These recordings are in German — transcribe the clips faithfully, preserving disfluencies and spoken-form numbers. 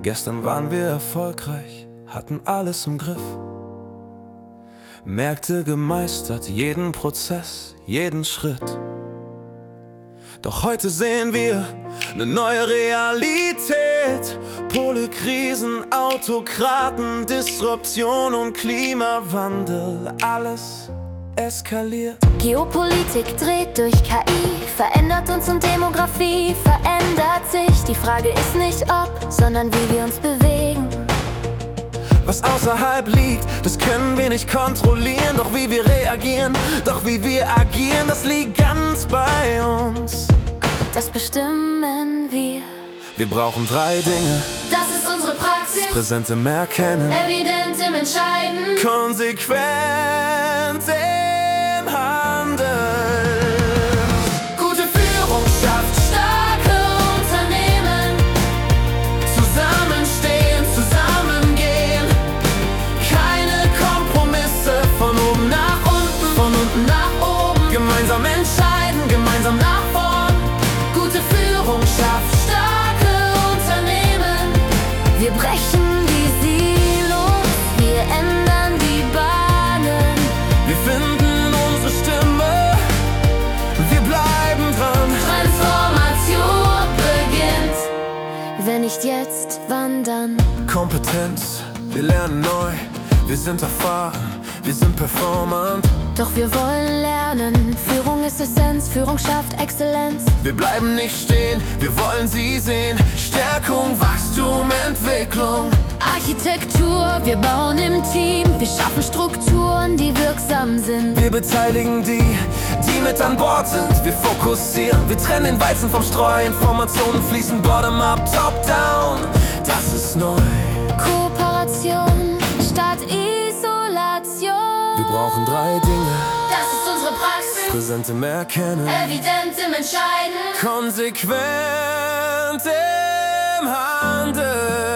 Gestern waren wir erfolgreich, hatten alles im Griff. Märkte gemeistert, jeden Prozess, jeden Schritt. Doch heute sehen wir eine neue Realität. Pole, Krisen, Autokraten, Disruption und Klimawandel. Alles eskaliert. Geopolitik dreht durch K I, verändert uns und Demografie verändert sich. Die Frage ist nicht ob, sondern wie wir uns bewegen. Was außerhalb liegt, das können wir nicht kontrollieren. Doch wie wir reagieren, doch wie wir agieren, das liegt ganz bei uns. Das bestimmen wir. Wir brauchen drei Dinge: Das ist unsere Praxis, präsent im Erkennen, evident im Entscheiden, konsequent im Handeln. Gute Führung schafft starke Unternehmen, Zusammenstehen, zusammengehen, keine Kompromisse, von oben nach unten, von unten nach oben, gemeinsam entscheiden, gemeinsam nach vorn. Gute Führung schafft starke Unternehmen. Wir brechen die Silos, wir ändern die Bahnen. Wir finden unsere Stimme, wir bleiben dran. Transformation beginnt, wenn nicht jetzt, wann dann? Kompetenz, wir lernen neu, wir sind erfahren, wir sind performant. Doch wir wollen lernen, Führung ist Essenz, Führung schafft Exzellenz. Wir bleiben nicht stehen, wir wollen sie sehen. Stärkung, Wachstum, Entwicklung. Architektur, wir bauen im Team, wir schaffen Strukturen, die wirksam sind. Wir beteiligen die, die mit an Bord sind. Wir fokussieren, wir trennen den Weizen vom Streu. Informationen fließen bottom-up, top-down. Das ist neu. Kooperation statt Isolation. Wir brauchen drei Dinge: Das ist unsere Praxis, präsent im Erkennen, evident im Entscheiden, konsequent im Handeln.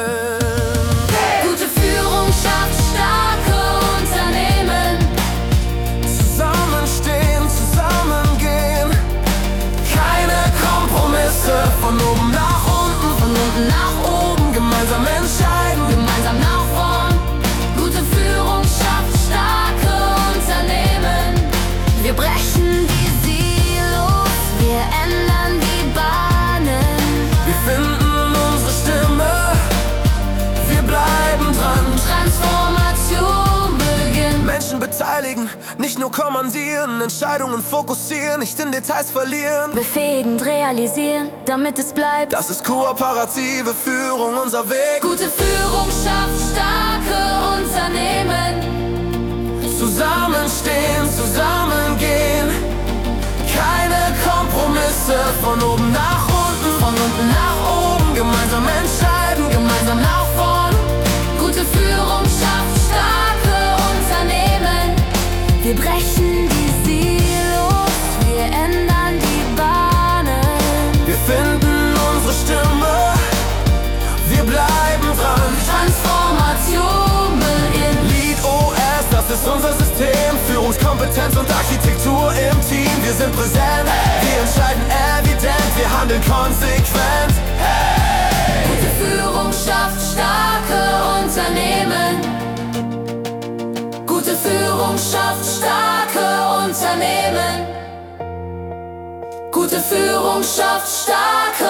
Gute Führung schafft starke Unternehmen. Zusammenstehen, zusammengehen, keine Kompromisse, von oben nach unten, Von unten nach oben, gemeinsam entscheiden. gemeinsam nach vorn. Gute Führung schafft starke Unternehmen. Wir brechen die Silos, wir ändern die Bahnen. Wir finden unsere Stimme, wir bleiben dran. Transformation beginnt. Menschen beteiligen, nicht nur kommandieren, Entscheidungen fokussieren, nicht in Details verlieren. Befähigend realisieren, damit es bleibt. Das ist kooperative Führung, unser Weg. Gute Führung schafft starke Unternehmen. Zusammenstehen, zusammengehen, keine Kompromisse, von oben nach unten, Von unten nach oben, gemeinsam entscheiden, gemeinsam nach vorn. gute Führung schafft starke Unternehmen. Wir brechen die Silos, wir ändern die Bahnen. Wir finden unsere Stimme, wir bleiben dran. Transformation beginnt. Lead O S, das ist unser System. Führungskompetenz und Architektur im Team. Wir sind präsent, wir entscheiden evident, wir handeln konsequent. Gute Führung schafft starke Unternehmen. Gute Führung schafft starke Unternehmen. Gute Führung schafft starke